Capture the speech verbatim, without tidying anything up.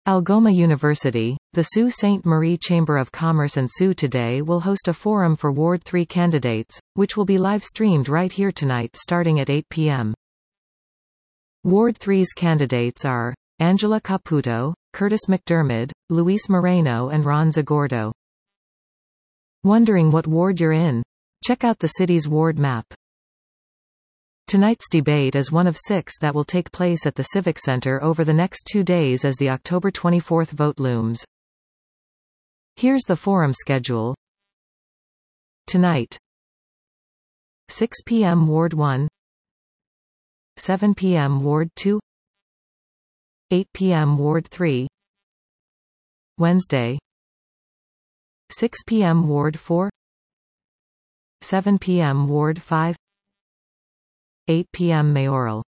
Algoma University, the Sault Ste. Marie Chamber of Commerce and Sault today will host a forum for Ward three candidates, which will be live-streamed right here tonight starting at eight p m Ward three's candidates are Angela Caputo, Curtis McDermott, Luis Moreno and Ron Zagordo. Wondering what ward you're in? Check out the city's ward map. Tonight's debate is one of six that will take place at the Civic Center over the next two days as the October twenty-fourth vote looms. Here's the forum schedule. Tonight. six p m Ward one, seven p m Ward two, eight p m Ward three. Wednesday. six p m Ward four, seven p m Ward five, eight p m Mayoral.